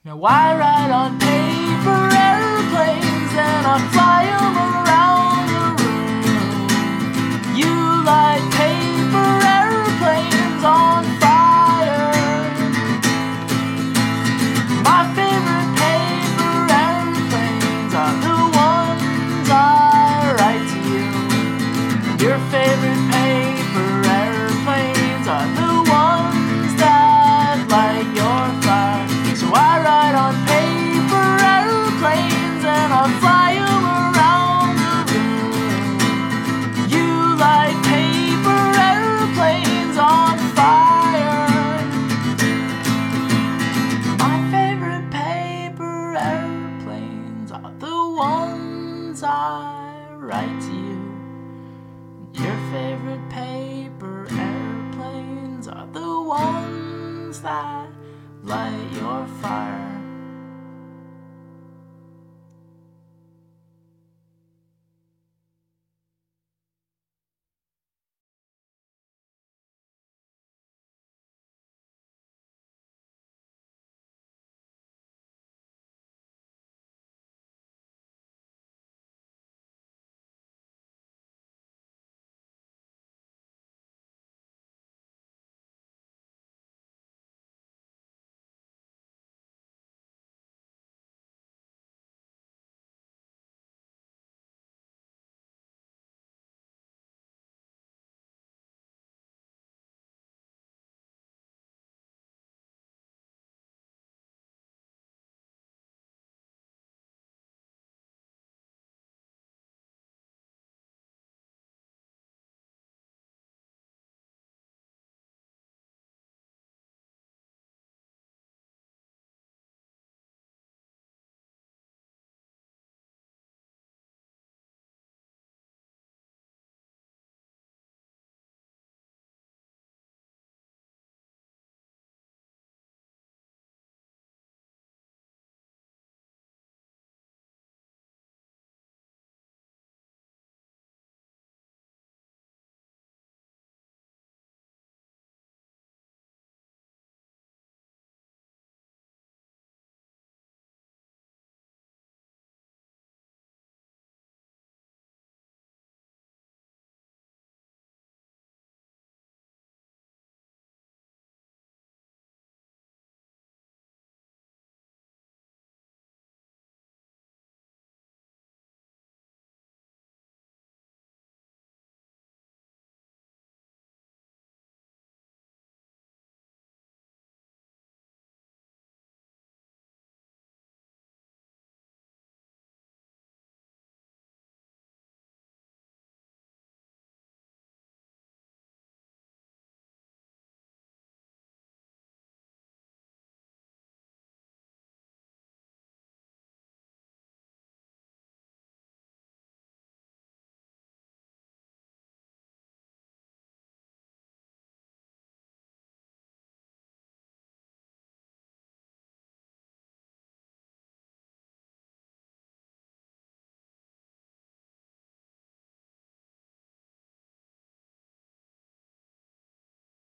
Now I ride on paper airplanes and I fly 'em around the room. You light paper airplanes on fire. My favorite paper airplanes are the ones I write to you. Your favorite paper airplanes are the ones that light your fire. So I ride on paper airplanes and I fly 'em around the room. You light paper airplanes on fire. My favorite paper airplanes are the ones I write to you. Your favorite paper airplanes are the ones that light your fire.